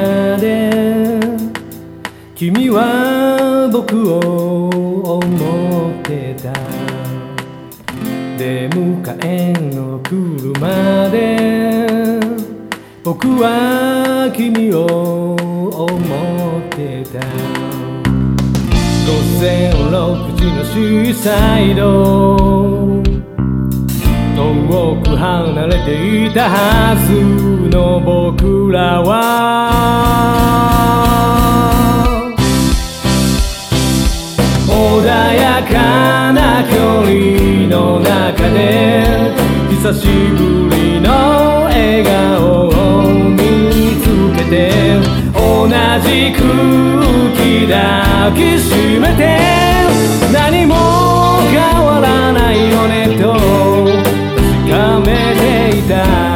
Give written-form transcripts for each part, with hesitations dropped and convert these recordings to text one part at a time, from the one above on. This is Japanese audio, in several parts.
で君は僕を思ってた。出迎えの車で僕は君を思ってた。午前6時のシーサイド、遠く離れていたはずの僕らは穏やかな距離の中で久しぶりの笑顔を見つけて、同じ空気抱きしめて何も変わらないよねと確かめていた。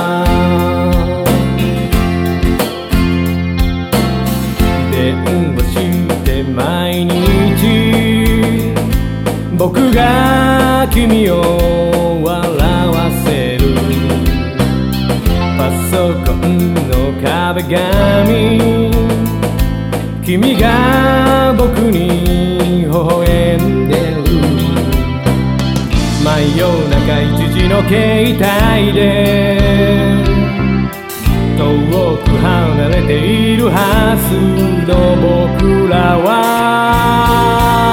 電話して毎日僕が君を笑わせる。パソコンの壁紙、君が僕に微笑んでる。真夜中1時の携帯で遠く離れているはずの僕らは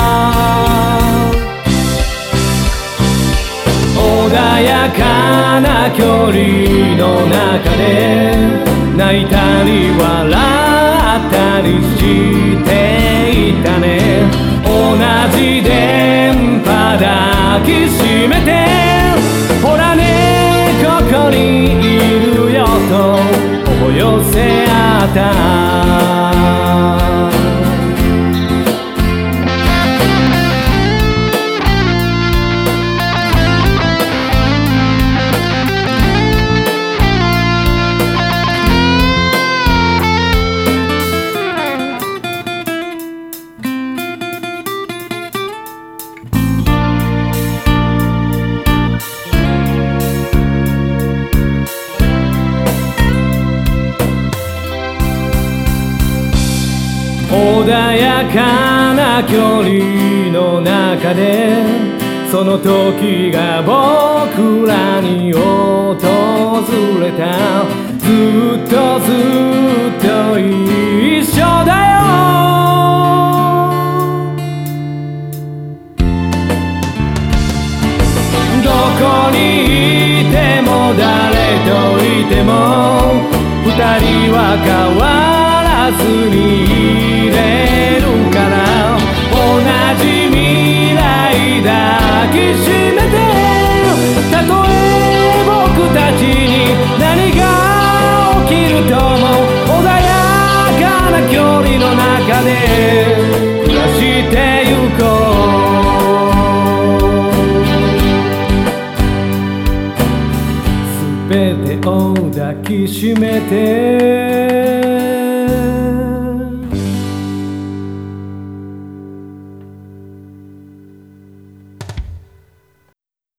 穏やかな距離の中で泣いたり笑ったりしていたね。同じ電波抱きしめてほらねここにいるよと思い寄せ合った。穏やかな距離の中でその時が僕らに訪れた。ずっとずっと一緒だよ。どこにいても誰といても二人は変わらずにいれるから、同じ未来抱きしめてたとえ僕たちに何が起きるとも穏やかな距離の中で暮らしてゆこう。すべてを抱きしめて